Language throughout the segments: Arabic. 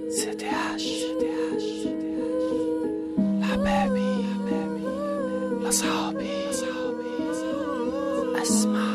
لحبابي لأصحابي أسمع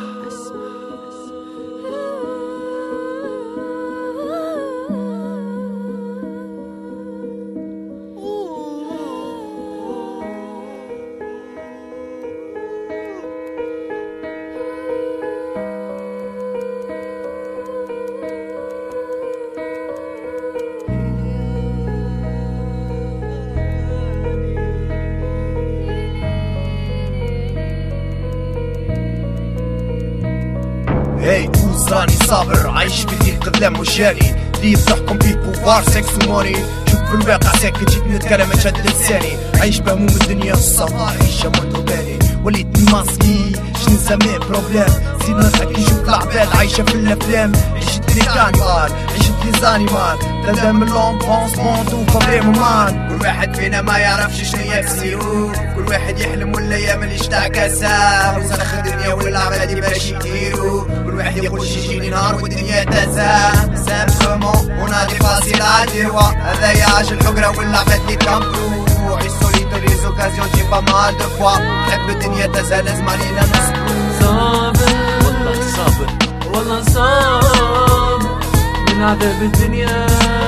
هاي راني صابر عايش في ضيق قدام وجاني اللي بتحكم فيه بوفار سكس وموني. شوف في الواقع ساكت جيت نتكلم اشد لساني عايش بهموم الدنيا الصغار عيشة مدرباني وليت ماسكي شنو نسميه بروبلام زيد نضحك نشوف العباد عايشة في الافلام عيشت لي كانيبال عيشت لي زانيمال تبدا من لونفونس مونتو فابريمو مان. كل واحد فينا ما يعرفش شنو يفسيرو كل واحد يحلم والايام اللي اشتاق كاسا وسخ الدنيا والعباد باش يديرو كل واحد يقول شي يجيني نهار والدنيا تزال سامسومون ونادي فاصل عالديوا هذا يعاش الحقرة والعباد اللي كامبرو عيش سوليتو ليز اوكازيون جي با مال دو فوا نحب الدنيا تزال لازم علينا نصبرو. صابر والله صابر والله صابر من عذاب الدنيا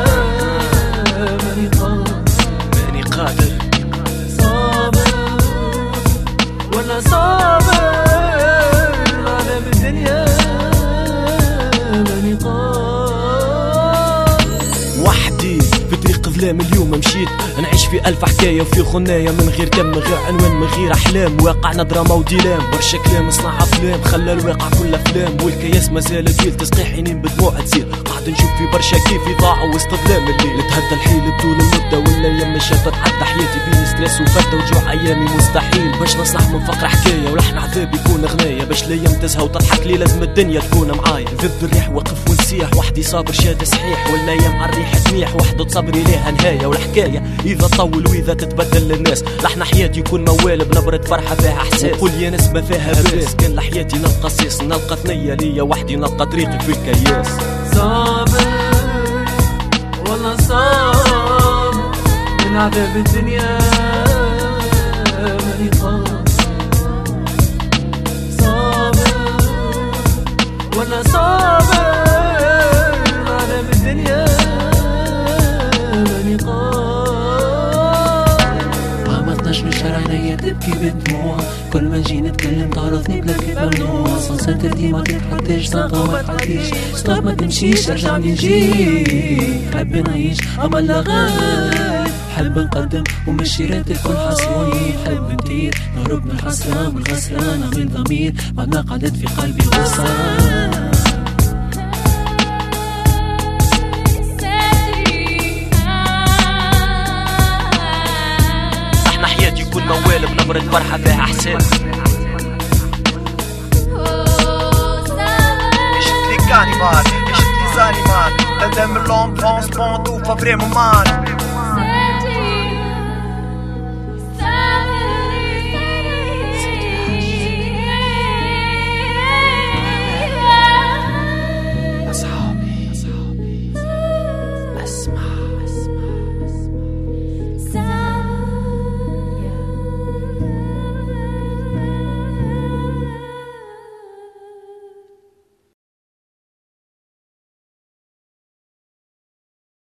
ماني قادر صابر والله صابر من عذاب الدنيا ماني قادر. وحدي في طريق ظلام اليوم مشيت نعيش في ألف حكاية وفي غناية من غير كم من غير عنوان من غير أحلام واقعنا دراما وديلام برشا كلام صنع أفلام خلى الواقع كل أفلام والكياس مازال قيل تسقي حينين بدموع تسيل قاعد نشوف في برشا كيف يضاعوا وسط ظلام الليل تهدى الحيل بطول المدة والايام مش تتعدى حياتي بين ستريس وفردة وجوع أيامي مستحيل باش نصلح من فقر حكاية ولحن عذاب يكون غناية باش الايام تزهى وتضحك لي لازم الدنيا تكون معايا ذب الريح وقف ونسيح وحدي صابر شاد صحيح والايام عالريح تميح وحدة صبري ليها نهاية والحكاية إذا تطول وإذا تتبدل للناس لحن حياتي يكون موال بنبرة فرحة فيها إحساس وقول يا ناس ما فيها باس كان لحياتي نلقى سيس نلقى ثنية ليا وحدي نلقى طريقي في الكياس. صابر والله صابر من عذاب الدنيا ماني قادر صابر والله صابر من عذاب الدنيا ماني قادر. عينيا تبكي بالدموع كل ما نجي نتكلم تعرضني بلكي ممنوع صنصتر ديما تتحطيش صنقة وما تحطيش ستوب ما تمشيش رجعني نجي حب نعيش اما لا غالي حب نقدم ومشيرات الكل حصروني حب نطير نهرب من الحسرة والخسرانة من ضمير بعد ما قعدت في قلبي غصان. موال بنبرة فرحة فيها إحساس عشت لي كانيبال عشت لي زانيمال تبدا من لونفونس مونتو فابريمو مان.